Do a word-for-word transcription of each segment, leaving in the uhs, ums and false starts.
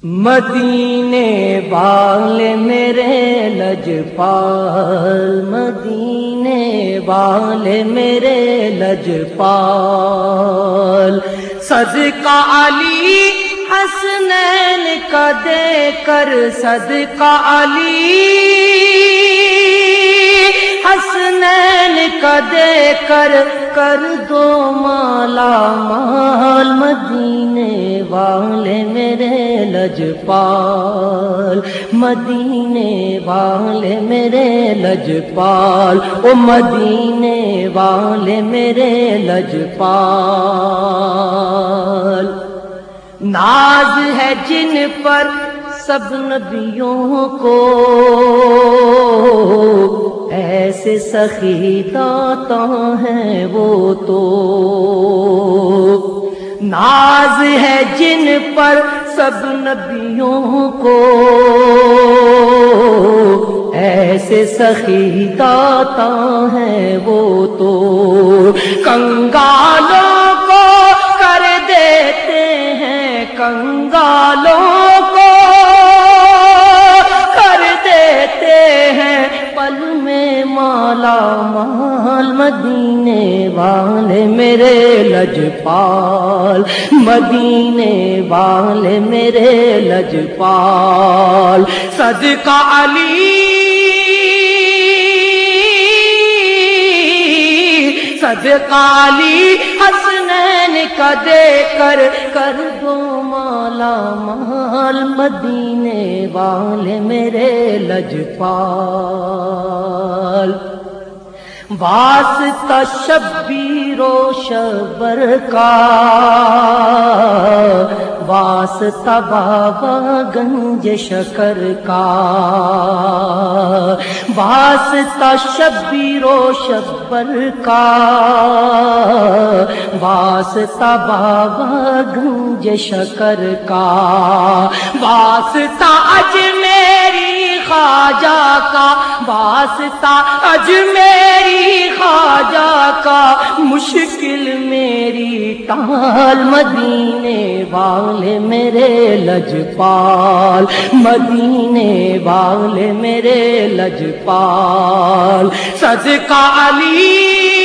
مدینے والے میرے لجپال، مدینے والے میرے لجپال، صدقہ علی حسنین کا دے کر، صدقہ علی حسنین کا دے کر، کر دو مالا مال، مدینے والے میرے لجپال، مدینے والے میرے لجپال، او مدینے والے میرے لجپال۔ ناز ہے جن پر سب نبیوں کو، ایسے سخی داتا ہیں وہ تو، ناز ہے جن پر سب نبیوں کو، ایسے سخی داتا ہیں وہ تو، کنگالوں کو کر دیتے ہیں، کنگالوں کو کر دیتے ہیں پل میں مالا مال، مدینے والے میرے لجپال، مدینے والے میرے لجپال، صدقہ علی صدقہ علی حسنین کا دے کر، کر دو مالا مال، مدینے والے میرے لجپال۔ واسطہ شبیر و شبر کا، واسطہ بابا گنج شکر کا، واسطہ شبیر و شبر کا، واسطہ بابا گنج شکر کا، واسطہ اجمیری خواجہ کا، واسطہ اجمیری خواجہ کا، مشکل میری ٹال، مدینے والے میرے لجپال، مدینے والے میرے لجپال، صدقہ علی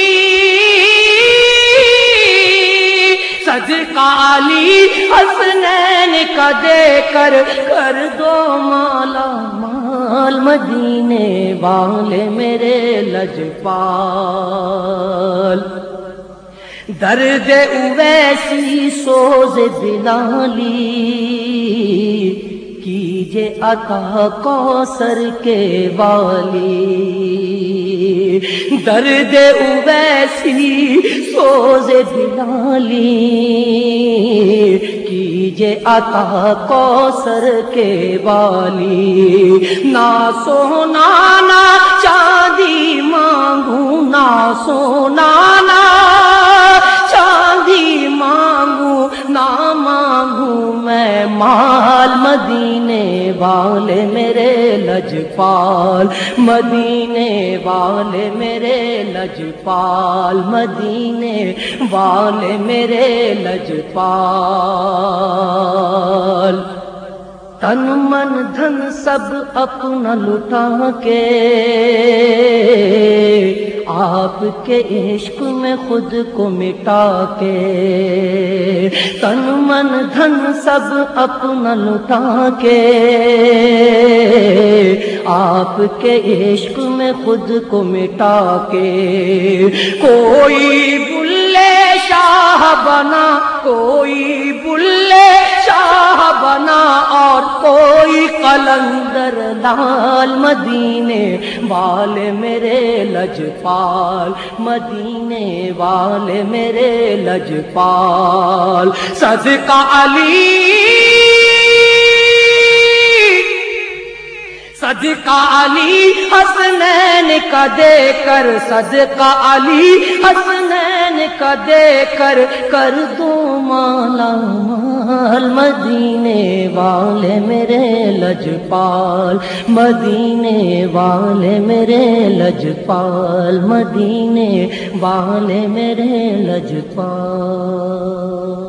صدقہ علی حسنین کا دے کر، کر دو مالا مال، مدینے والے میرے لجپال۔ درد اویسی سوز بلالی، کیجے عطا کوثر کے والی، درد اویسی سوز بلالی، کیجے عطا کوثر کے والی، نہ سونا نہ چاندی مانگوں، نہ سونا نہ چاندی مانگوں، نہ مانگوں میں مال، مدینے والے میرے لجپال، مدینے والے میرے لجپال، مدینے والے میرے لجپال۔ تن من دھن سب اپنا لٹا کے، آپ کے عشق میں خود کو مٹا کے، تن من دھن سب اپنا لٹا کے، آپ کے عشق میں خود کو مٹا کے، کوئی بلے شاہ بنا، کوئی بلے شاہ بنا، اور کوئی قلندر لال، مدینے والے میرے لجپال، مدینے والے میرے لجپال، صدقہ علی صدقہ علی حسنین کا دے کر، صدقہ علی حسنین کا دے کر، کر دو مالا مال، مدینے والے میرے لجپال، مدینے والے میرے لجپال، مدینے والے میرے لجپال۔